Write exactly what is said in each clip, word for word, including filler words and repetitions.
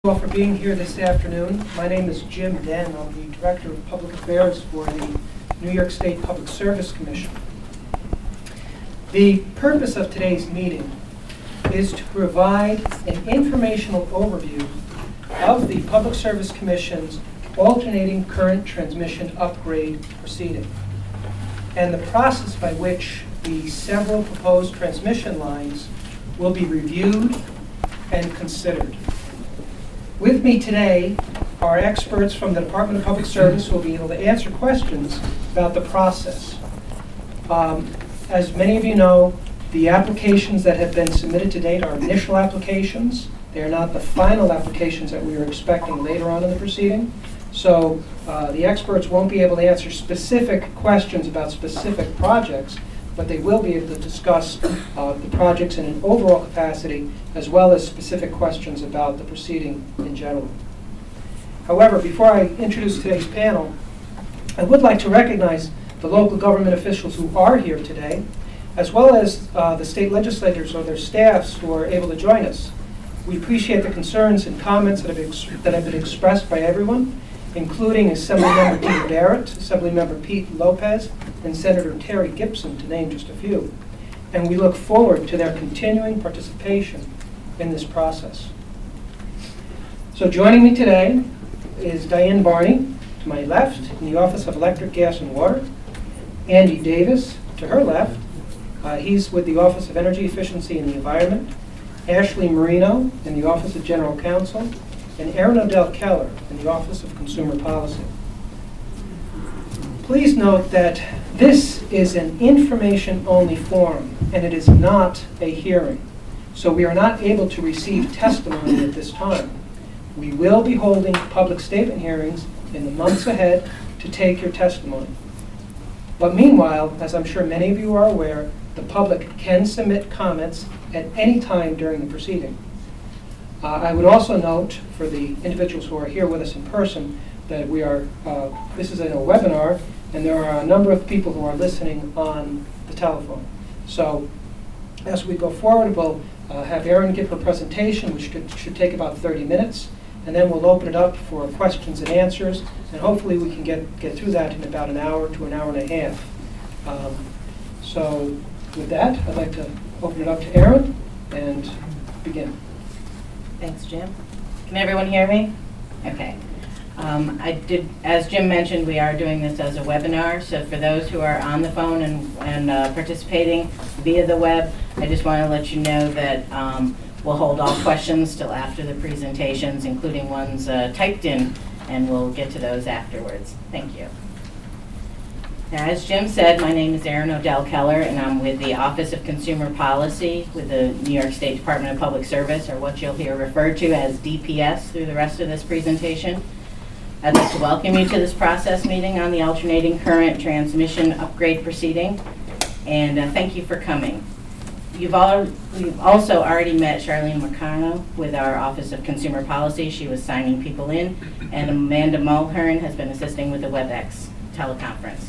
Thank you all for being here this afternoon. My name is Jim Den. I'm the Director of Public Affairs for the New York State Public Service Commission. The purpose of today's meeting is to provide an informational overview of the Public Service Commission's alternating current transmission upgrade proceeding and the process by which the several proposed transmission lines will be reviewed and considered. With me today are experts from the Department of Public Service who will be able to answer questions about the process. Um, as many of you know, the applications that have been submitted to date are initial applications. They are not the final applications that we are expecting later on in the proceeding. So uh, the experts won't be able to answer specific questions about specific projects, but they will be able to discuss uh, the projects in an overall capacity, as well as specific questions about the proceeding in general. However, before I introduce today's panel, I would like to recognize the local government officials who are here today, as well as uh, the state legislators or their staffs who are able to join us. We appreciate the concerns and comments that have, ex that have been expressed by everyone, including Assemblymember Peter Barrett, Assemblymember Pete Lopez, and Senator Terry Gibson, to name just a few. And we look forward to their continuing participation in this process. So joining me today is Diane Barney, to my left, in the Office of Electric, Gas, and Water. Andy Davis, to her left. Uh, he's with the Office of Energy Efficiency and the Environment. Ashley Marino, in the Office of General Counsel. And Erin O'Dell Keller, in the Office of Consumer Policy. Please note that this is an information-only forum, and it is not a hearing. So we are not able to receive testimony at this time. We will be holding public statement hearings in the months ahead to take your testimony. But meanwhile, as I'm sure many of you are aware, the public can submit comments at any time during the proceeding. Uh, I would also note, for the individuals who are here with us in person, that we are, uh, this is in a webinar, and there are a number of people who are listening on the telephone. So as we go forward, we'll uh, have Erin give her presentation, which could, should take about thirty minutes, and then we'll open it up for questions and answers, and hopefully we can get, get through that in about an hour to an hour and a half. Um, so with that, I'd like to open it up to Erin and begin. Thanks, Jim. Can everyone hear me? Okay. Um, I did, as Jim mentioned, we are doing this as a webinar, so for those who are on the phone and, and uh, participating via the web, I just want to let you know that um, we'll hold all questions till after the presentations, including ones uh, typed in, and we'll get to those afterwards. Thank you. Now, as Jim said, my name is Erin O'Dell Keller, and I'm with the Office of Consumer Policy with the New York State Department of Public Service, or what you'll hear referred to as D P S through the rest of this presentation. I'd like to welcome you to this process meeting on the alternating current transmission upgrade proceeding, and uh, thank you for coming. You've all, we've also already met Charlene Marcano with our Office of Consumer Policy. She was signing people in, and Amanda Mulhern has been assisting with the WebEx teleconference.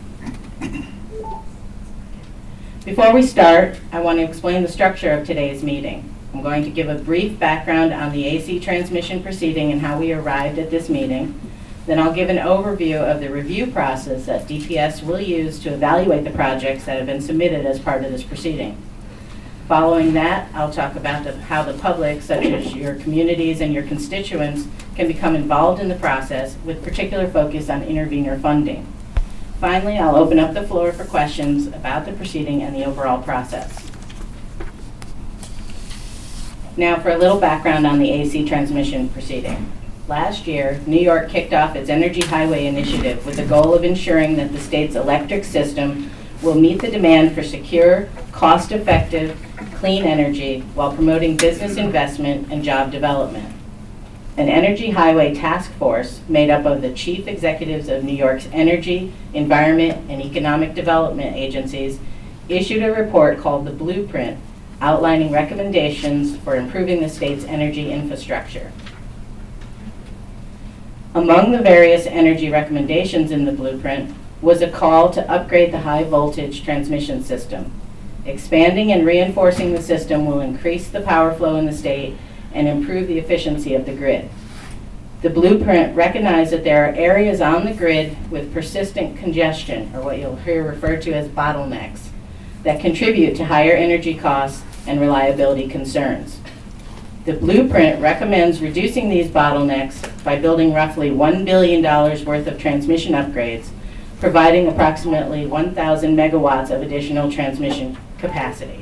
Before we start, I want to explain the structure of today's meeting. I'm going to give a brief background on the A C transmission proceeding and how we arrived at this meeting. Then I'll give an overview of the review process that D P S will use to evaluate the projects that have been submitted as part of this proceeding. Following that, I'll talk about the, how the public, such as your communities and your constituents, can become involved in the process with particular focus on intervenor funding. Finally, I'll open up the floor for questions about the proceeding and the overall process. Now for a little background on the A C transmission proceeding. Last year, New York kicked off its Energy Highway Initiative with the goal of ensuring that the state's electric system will meet the demand for secure, cost-effective, clean energy while promoting business investment and job development. An Energy Highway Task Force made up of the chief executives of New York's energy, environment, and economic development agencies issued a report called the Blueprint, outlining recommendations for improving the state's energy infrastructure. Among the various energy recommendations in the Blueprint was a call to upgrade the high voltage transmission system. Expanding and reinforcing the system will increase the power flow in the state and improve the efficiency of the grid. The blueprint recognized that there are areas on the grid with persistent congestion, or what you'll hear referred to as bottlenecks, that contribute to higher energy costs and reliability concerns. The blueprint recommends reducing these bottlenecks by building roughly one billion dollars worth of transmission upgrades, providing approximately one thousand megawatts of additional transmission capacity.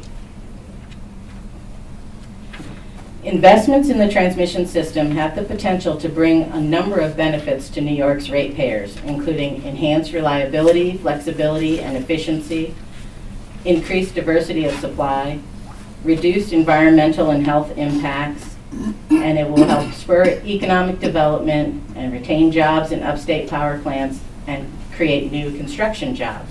Investments in the transmission system have the potential to bring a number of benefits to New York's ratepayers, including enhanced reliability, flexibility, and efficiency, increased diversity of supply, reduced environmental and health impacts, and it will help spur economic development and retain jobs in upstate power plants and create new construction jobs.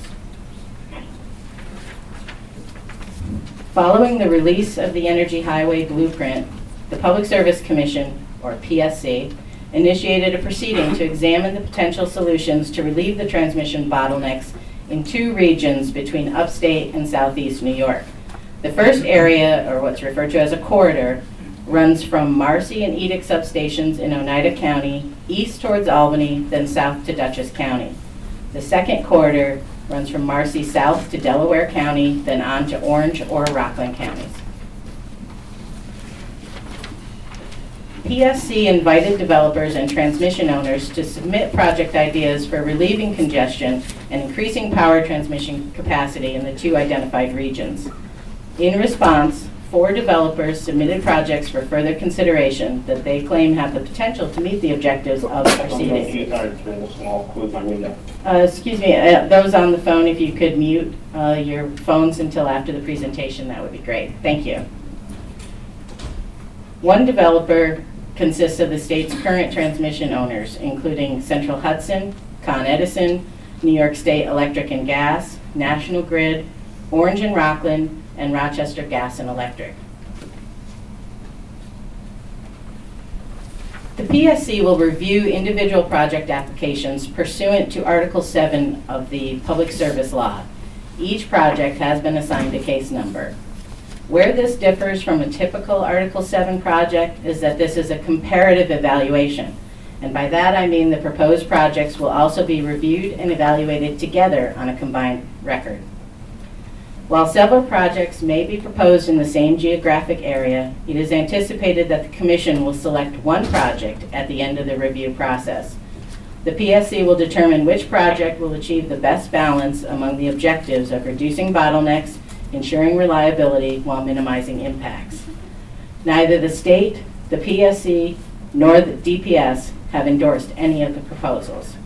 Following the release of the Energy Highway Blueprint, the Public Service Commission, or P S C, initiated a proceeding to examine the potential solutions to relieve the transmission bottlenecks in two regions between upstate and southeast New York. The first area, or what's referred to as a corridor, runs from Marcy and Edict substations in Oneida County, east towards Albany, then south to Dutchess County. The second corridor runs from Marcy south to Delaware County, then on to Orange or Rockland counties. P S C invited developers and transmission owners to submit project ideas for relieving congestion and increasing power transmission capacity in the two identified regions. In response, four developers submitted projects for further consideration that they claim have the potential to meet the objectives of the proceeding. Uh, excuse me, uh, those on the phone, if you could mute uh, your phones until after the presentation, that would be great. Thank you. One developer consists of the state's current transmission owners, including Central Hudson, Con Edison, New York State Electric and Gas, National Grid, Orange and Rockland, and Rochester Gas and Electric. The P S C will review individual project applications pursuant to Article seven of the Public Service Law. Each project has been assigned a case number. Where this differs from a typical Article seven project is that this is a comparative evaluation. And by that I mean the proposed projects will also be reviewed and evaluated together on a combined record. While several projects may be proposed in the same geographic area, it is anticipated that the Commission will select one project at the end of the review process. The P S C will determine which project will achieve the best balance among the objectives of reducing bottlenecks, ensuring reliability while minimizing impacts. Neither the state, the P S C, nor the D P S have endorsed any of the proposals.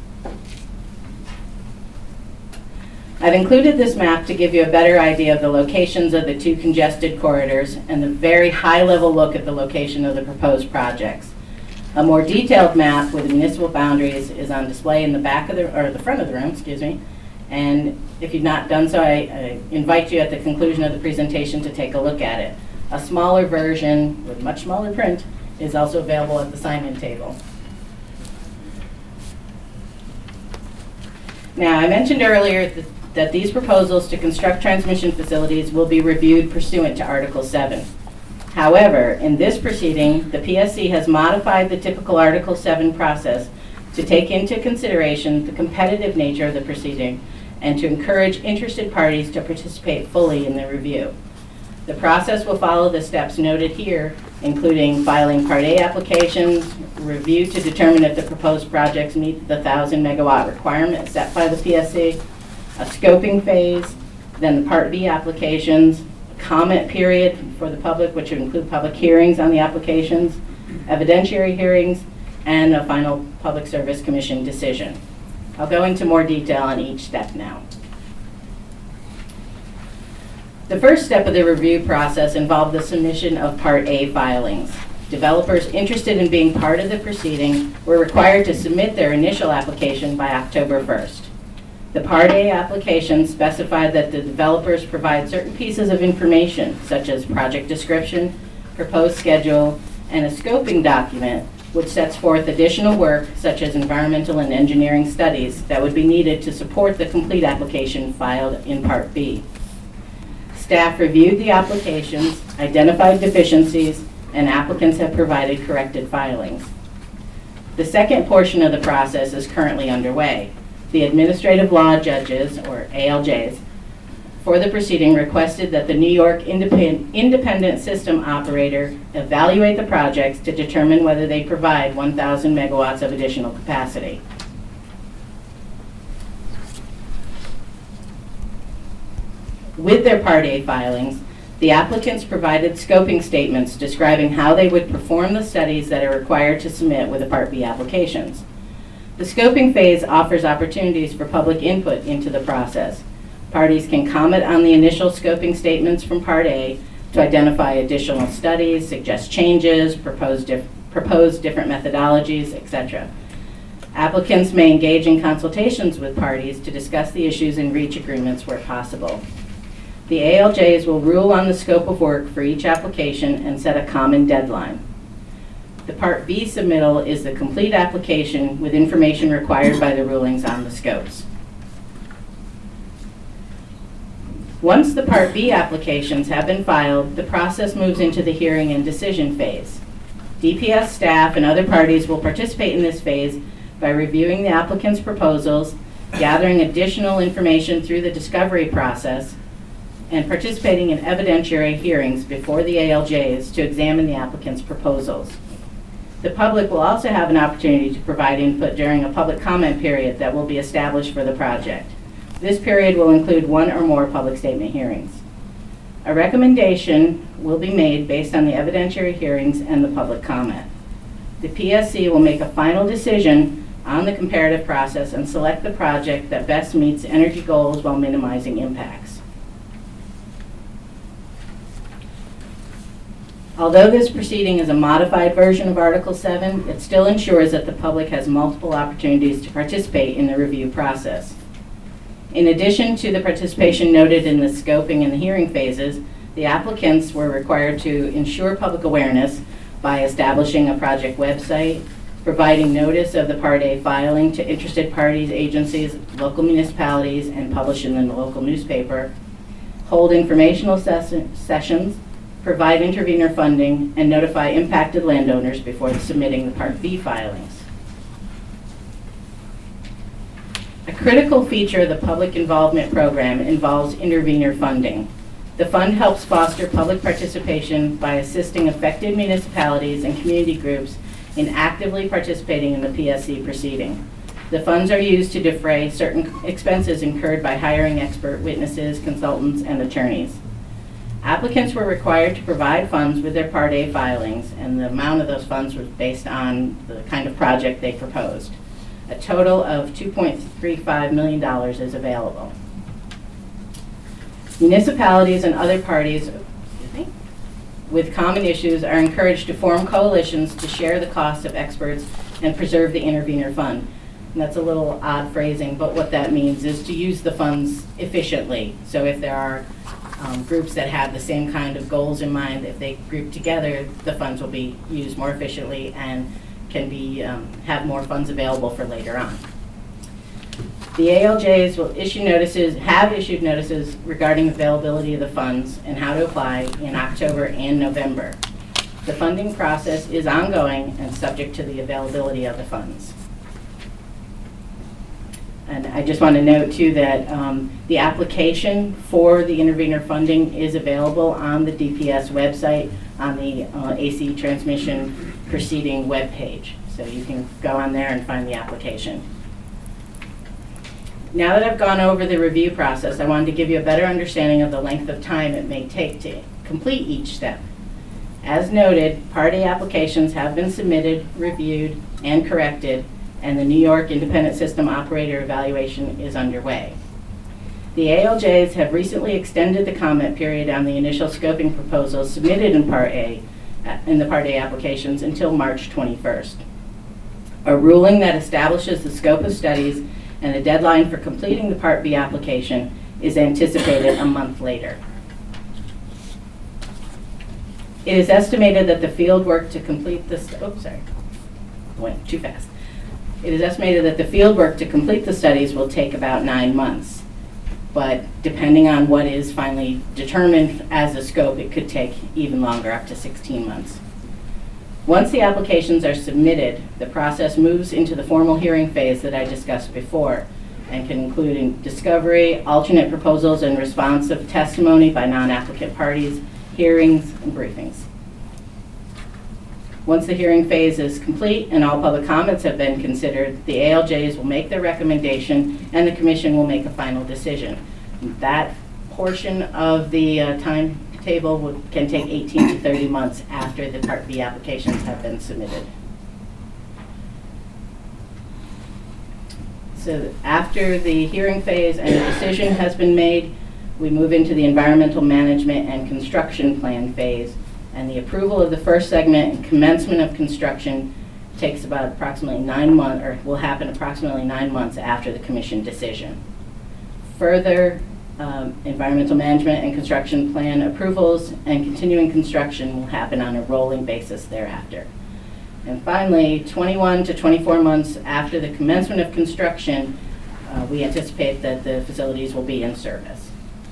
I've included this map to give you a better idea of the locations of the two congested corridors and the very high-level look at the location of the proposed projects. A more detailed map with municipal boundaries is on display in the back of the, or the front of the room, excuse me. And if you've not done so, I, I invite you at the conclusion of the presentation to take a look at it. A smaller version with much smaller print is also available at the sign-in table. Now, I mentioned earlier that, that these proposals to construct transmission facilities will be reviewed pursuant to Article seven. However, in this proceeding, the P S C has modified the typical Article seven process to take into consideration the competitive nature of the proceeding and to encourage interested parties to participate fully in the review. The process will follow the steps noted here, including filing Part A applications, review to determine if the proposed projects meet the one thousand megawatt requirement set by the P S C, a scoping phase, then the Part B applications, a comment period for the public, which would include public hearings on the applications, evidentiary hearings, and a final Public Service Commission decision. I'll go into more detail on each step now. The first step of the review process involved the submission of Part A filings. Developers interested in being part of the proceeding were required to submit their initial application by October first. The Part A application specified that the developers provide certain pieces of information, such as project description, proposed schedule, and a scoping document, which sets forth additional work, such as environmental and engineering studies, that would be needed to support the complete application filed in Part B. Staff reviewed the applications, identified deficiencies, and applicants have provided corrected filings. The second portion of the process is currently underway. The administrative law judges, or A L Js, for the proceeding requested that the New York Independent, Independent System Operator evaluate the projects to determine whether they provide one thousand megawatts of additional capacity. With their Part A filings, the applicants provided scoping statements describing how they would perform the studies that are required to submit with the Part B applications. The scoping phase offers opportunities for public input into the process. Parties can comment on the initial scoping statements from Part A to identify additional studies, suggest changes, propose, dif propose different methodologies, et cetera. Applicants may engage in consultations with parties to discuss the issues and reach agreements where possible. The A L Js will rule on the scope of work for each application and set a common deadline. The Part B submittal is the complete application with information required by the rulings on the scopes. Once the Part B applications have been filed, the process moves into the hearing and decision phase. D P S staff and other parties will participate in this phase by reviewing the applicant's proposals, gathering additional information through the discovery process, and participating in evidentiary hearings before the A L Js to examine the applicant's proposals. The public will also have an opportunity to provide input during a public comment period that will be established for the project. This period will include one or more public statement hearings. A recommendation will be made based on the evidentiary hearings and the public comment. The P S C will make a final decision on the comparative process and select the project that best meets energy goals while minimizing impacts. Although this proceeding is a modified version of Article seven, it still ensures that the public has multiple opportunities to participate in the review process. In addition to the participation noted in the scoping and the hearing phases, the applicants were required to ensure public awareness by establishing a project website, providing notice of the Part A filing to interested parties, agencies, local municipalities, and publish in the local newspaper, hold informational ses sessions, provide intervenor funding, and notify impacted landowners before submitting the Part B filings. A critical feature of the public involvement program involves intervenor funding. The fund helps foster public participation by assisting affected municipalities and community groups in actively participating in the P S C proceeding. The funds are used to defray certain expenses incurred by hiring expert witnesses, consultants, and attorneys. Applicants were required to provide funds with their Part A filings, and the amount of those funds was based on the kind of project they proposed. A total of two point three five million dollars is available. Municipalities and other parties excuse me, with common issues are encouraged to form coalitions to share the cost of experts and preserve the intervenor fund. And that's a little odd phrasing, but what that means is to use the funds efficiently. So if there are um, groups that have the same kind of goals in mind, if they group together, the funds will be used more efficiently and can be, um, have more funds available for later on. The A L Js will issue notices, have issued notices regarding availability of the funds and how to apply in October and November. The funding process is ongoing and subject to the availability of the funds. And I just want to note too that um, the application for the intervenor funding is available on the D P S website on the uh, A C transmission proceeding webpage. So you can go on there and find the application. Now that I've gone over the review process, I wanted to give you a better understanding of the length of time it may take to complete each step. As noted, Part A applications have been submitted, reviewed, and corrected, and the New York Independent System Operator evaluation is underway. The A L Js have recently extended the comment period on the initial scoping proposals submitted in Part A, in the Part A applications until March twenty-first. A ruling that establishes the scope of studies and the deadline for completing the Part B application is anticipated a month later. It is estimated that the field work to complete this, oops, sorry, went too fast. It is estimated that the field work to complete the studies will take about nine months. But depending on what is finally determined as a scope, it could take even longer, up to sixteen months. Once the applications are submitted, the process moves into the formal hearing phase that I discussed before, and can include in discovery, alternate proposals, and responsive testimony by non-applicant parties, hearings, and briefings. Once the hearing phase is complete and all public comments have been considered, the A L Js will make their recommendation and the commission will make a final decision. That portion of the uh, timetable would, can take eighteen to thirty months after the Part B applications have been submitted. So after the hearing phase and a decision has been made, we move into the environmental management and construction plan phase. And the approval of the first segment and commencement of construction takes about approximately nine months, or will happen approximately nine months after the commission decision. Further um, environmental management and construction plan approvals and continuing construction will happen on a rolling basis thereafter. And finally, twenty-one to twenty-four months after the commencement of construction, uh, we anticipate that the facilities will be in service.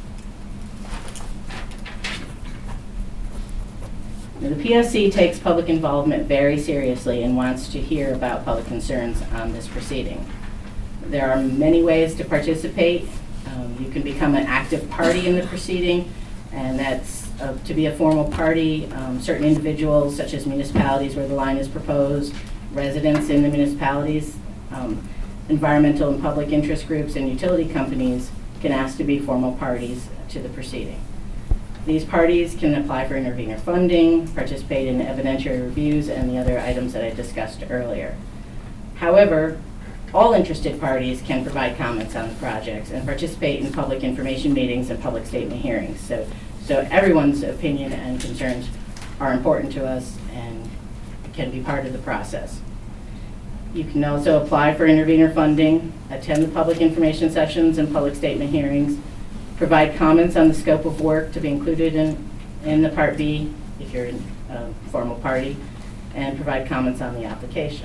Now, the P S C takes public involvement very seriously and wants to hear about public concerns on this proceeding. There are many ways to participate. Um, you can become an active party in the proceeding, and that's uh, to be a formal party. Um, certain individuals, such as municipalities where the line is proposed, residents in the municipalities, um, environmental and public interest groups, and utility companies can ask to be formal parties to the proceeding. These parties can apply for intervenor funding, participate in evidentiary reviews, and the other items that I discussed earlier. However, all interested parties can provide comments on the projects and participate in public information meetings and public statement hearings. So, so everyone's opinion and concerns are important to us and can be part of the process. You can also apply for intervenor funding, attend the public information sessions and public statement hearings, provide comments on the scope of work to be included in, in the Part B if you're in a formal party, and provide comments on the application.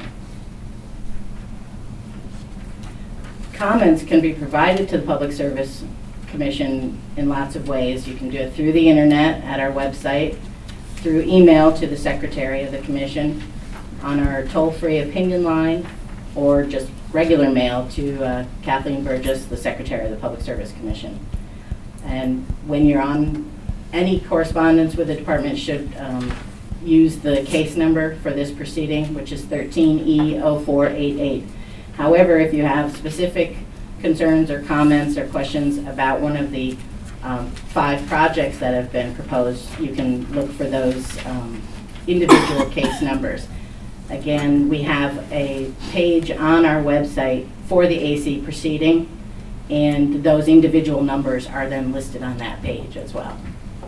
Comments can be provided to the Public Service Commission in lots of ways. You can do it through the internet at our website, through email to the Secretary of the Commission, on our toll-free opinion line, or just regular mail to uh, Kathleen Burgess, the Secretary of the Public Service Commission. And when you're on any correspondence with the department, should um, use the case number for this proceeding, which is thirteen E zero four eight eight. However, if you have specific concerns or comments or questions about one of the um, five projects that have been proposed, you can look for those um, individual case numbers. Again, we have a page on our website for the A C proceeding, and those individual numbers are then listed on that page as well.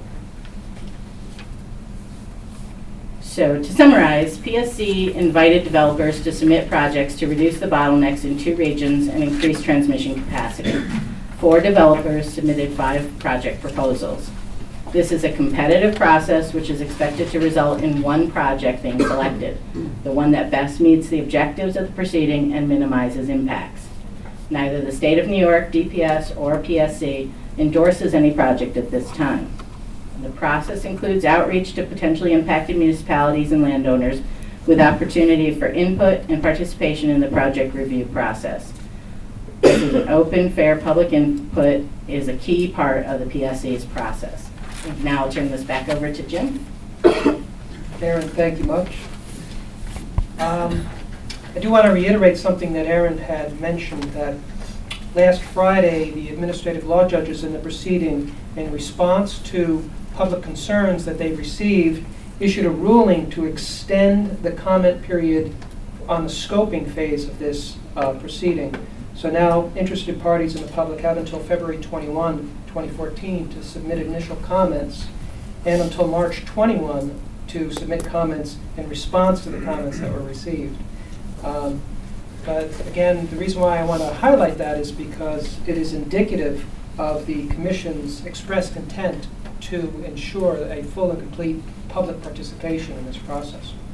So to summarize, P S C invited developers to submit projects to reduce the bottlenecks in two regions and increase transmission capacity. Four developers submitted five project proposals. This is a competitive process which is expected to result in one project being selected, the one that best meets the objectives of the proceeding and minimizes impacts. Neither the State of New York, D P S, or P S C endorses any project at this time. The process includes outreach to potentially impacted municipalities and landowners with opportunity for input and participation in the project review process. This is an open, fair public input is a key part of the P S C's process. Now I'll turn this back over to Jim. Aaron, thank you much. Um, I do want to reiterate something that Aaron had mentioned, that last Friday, the administrative law judges in the proceeding, in response to public concerns that they received, issued a ruling to extend the comment period on the scoping phase of this uh, proceeding. So now interested parties in the public have until February twenty-first, twenty fourteen to submit initial comments, and until March twenty-first to submit comments in response to the comments that were received. Um, but again, the reason why I want to highlight that is because it is indicative of the Commission's expressed intent to ensure a full and complete public participation in this process.